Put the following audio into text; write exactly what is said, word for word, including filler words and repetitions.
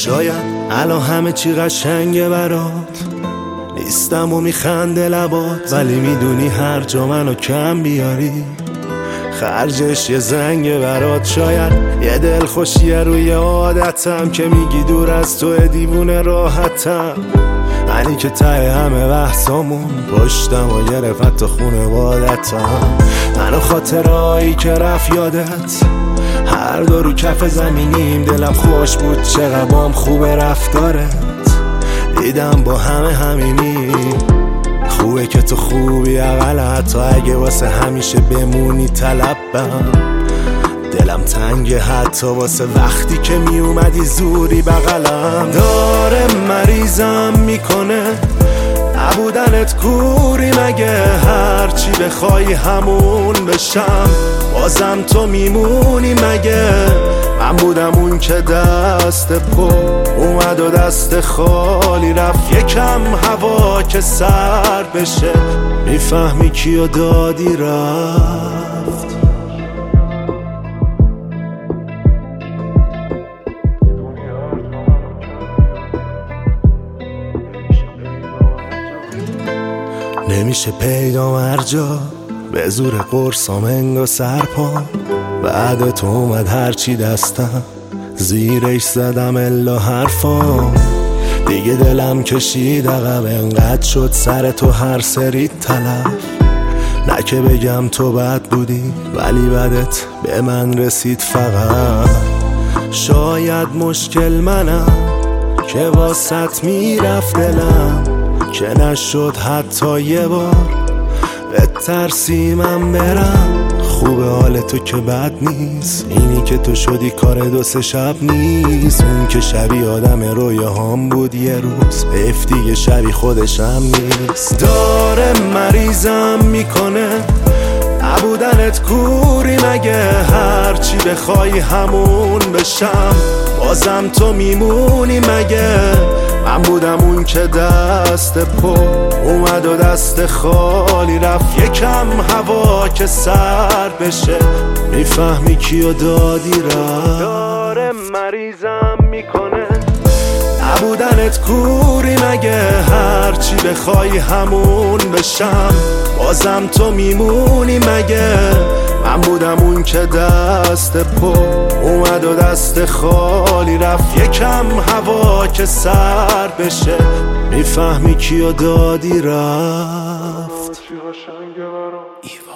شاید الان همه چی قشنگه برات، نیستم و میخنده لبات، ولی میدونی هر جا منو کم بیاری خرجش یه زنگ برات. شاید یه دل خوشیه روی عادتم که میگی دور از تو دیوونه راحتم، ولی که ته همه بحثامون پشتم و گرفت تو خونوادتم. منو خاطرهایی که رفت یادت، هر دو رو کف زمینیم، دلم خوش بود چقدر بام خوبه رفتارت، دیدم با همه همینی. خوبه که تو خوبی اقل حتی اگه واسه همیشه بمونی طلبم. دلم تنگه حتی واسه وقتی که می اومدی زوری بغلم. داره مریضم میکنه نبودنت کوری، مگه هرچی بخوای همون بشم بازم تو میمونی؟ مگه من بودم اون که دست پر اومد و دست خالی رفت؟ یکم هوا که سر بشه میفهمی کیو دادی رفت. نمیشه پیدا مرجا به زور قرصام انگا سرپا، بعد تو اومد هرچی دستم زیرش زدم الا حرفام. دیگه دلم کشید عقب انقدر شد سر تو هر سری تلف. نه که بگم تو بد بودی ولی بدت به من رسید فقط. شاید مشکل منم که واسط میرفت دلم، که نشد حتی یه بار به ترسیمم برم. خوبه حال تو که بد نیست، اینی که تو شدی کار دو سه شب نیست. اون که شبی آدم رویاهام بود یه روز حیف دیگه شبی خودشم نیست. داره مریضم میکنه نبودنت کوری، مگه هرچی بخوای همون بشم بازم تو میمونی؟ مگه من بودم اون که دست پر اومد و دست خالی رفت؟ یکم هوا که سر بشه میفهمی کیو دادی رفت. داره مریضم میکنه نبودنت کوری، مگه هرچی بخوای همون بشم بازم تو میمونی؟ مگه من بودم اون که دست پر اومد و دست خالی رفت؟ یکم هوا که سر بشه میفهمی کیو دادی رفت.